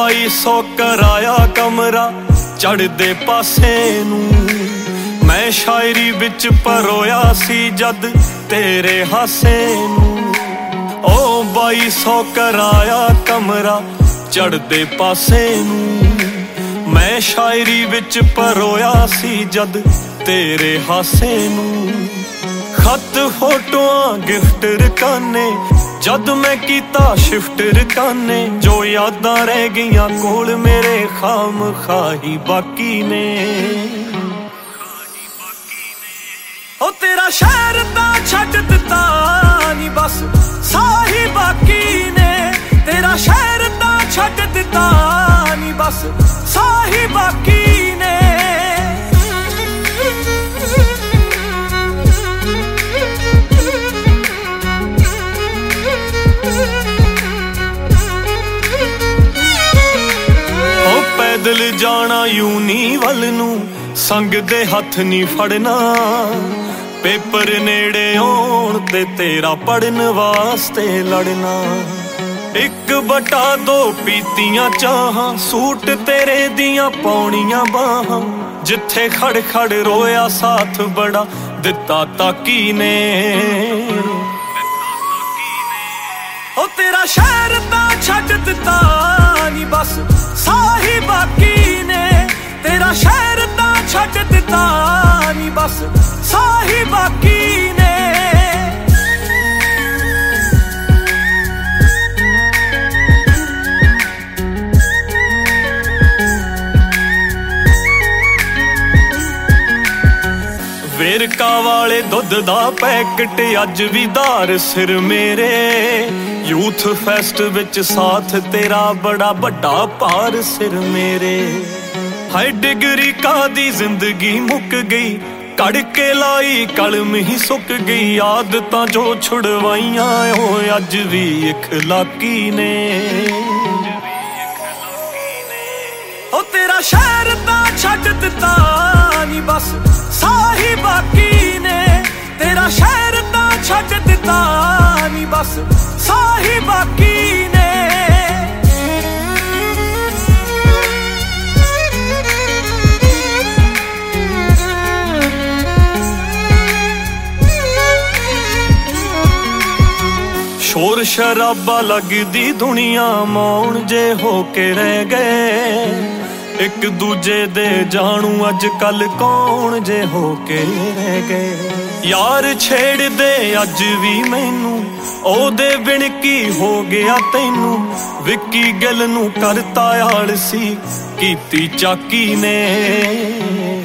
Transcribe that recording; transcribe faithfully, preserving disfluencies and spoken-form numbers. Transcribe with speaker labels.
Speaker 1: ਬਾਈ ਸੌ कराया कमरा चढ़दे पासे नूं मैं शायरी विच परोया सी जद तेरे हासे नूं ओ बाई सौ कराया कमरा चढ़दे पासे नूं मैं शायरी विच परोया सी जद तेरे हासे नूं खत फोटोआं गिफ्ट रकाने जद मैं कीता शिफ्ट रकाने जो यादां रह गईयां कोल मेरे खाम खाही बाकी ने ओ तेरा शहर दा छड्ड दिता नी बस साही बाकी ने तेरा शहर दा छड्ड दिता नी बस साही बाकी ने पैदल जाना यूनी वल नूं संग दे हथ नी फड़ना पेपर नेड़े आउण ते तेरा पढ़न वास्ते लड़ना एक बटा दो पीतियां चाहां सूट तेरे दियां पौणियां बाहां जिथे खड़ खड़ रोया साथ बड़ा दिता ताकी ने ओ तेरा शहर दा छड्ड दिता नी बस साही बाकी ने तेरा शहर दा छड्ड दिता नी बस साही बाकी ने वेरका वाले दुध दा पैकेट अज भी धार सिर मेरे यूथ फेस्ट विच साथ तेरा बड़ा बड़ा पार सिर मेरे हाय डिग्री का दी जिंदगी मुक गई कड़ के लाई कलम ही सुक गई आदतां जो छुड़वाइयां हो अज भी इखलाकी ने ओ तेरा शहर दा छड्ड दिता नी बस साही बाकी ने तेरा शहर दा छड्ड दिता नी बस साही बाकी ने शोर शराबा लगदी दुनिया मौन जे होके रह गए एक दूजे दे जानू अज कल कौन जे होके रह गए यार छेड़ दे अज भी मैनू ओदे बिन की हो गया तैनू विक्की गिल नू करता आलसी कीती चाकी ने।